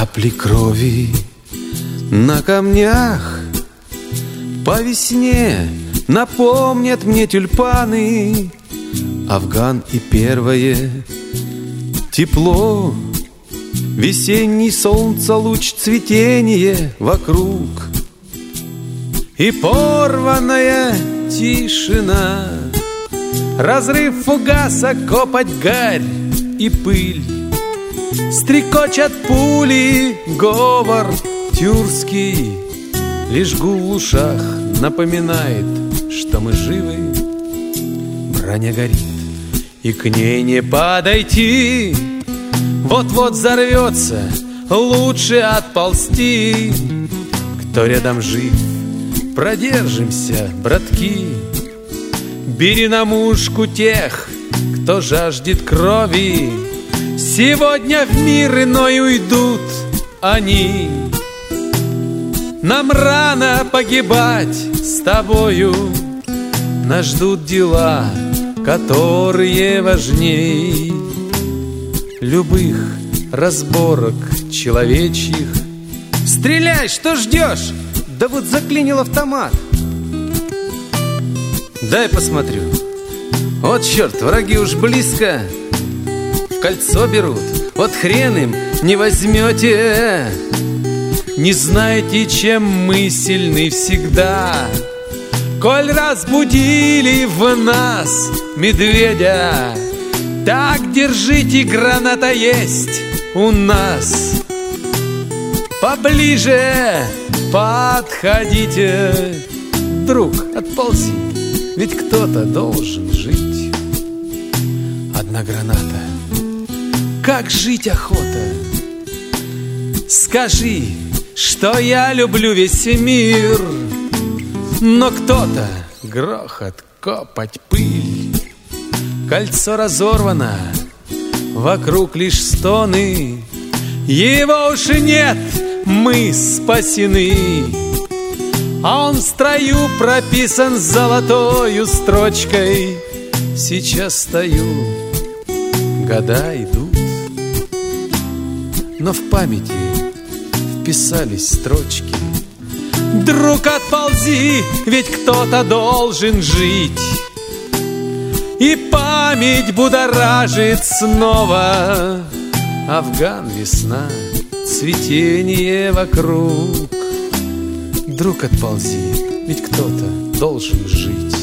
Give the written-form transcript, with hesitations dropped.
Капли крови на камнях по весне напомнят мне тюльпаны, Афган и первое тепло, весенний солнца луч, цветение вокруг и порванная тишина, разрыв фугаса, копоть, гарь и пыль, стрекочат пули, говор тюркский, лишь гул в ушах напоминает, что мы живы. Броня горит, и к ней не подойти, вот-вот взорвется, лучше отползти. Кто рядом жив, продержимся, братки. Бери на мушку тех, кто жаждет крови. Сегодня в мир иной уйдут они. Нам рано погибать с тобою, нас ждут дела, которые важней любых разборок человечьих. Стреляй, что ждешь? Да вот заклинил автомат. Дай посмотрю. Вот черт, враги уж близко, в кольцо берут. Вот хрен им не возьмете. Не знаете, чем мы сильны всегда, коль разбудили в нас медведя. Так держите, граната есть у нас. Поближе подходите, друг, отползи, ведь кто-то должен жить. Одна граната, как жить охота. Скажи, что я люблю весь мир, но кто-то грохот, копоть, пыль. Кольцо разорвано, вокруг лишь стоны. Его уж нет, мы спасены. А он в строю прописан золотою строчкой. Сейчас стою, года идут, но в памяти вписались строчки. Друг, отползи, ведь кто-то должен жить. И память будоражит снова. Афган, весна, цветение вокруг. Друг, отползи, ведь кто-то должен жить.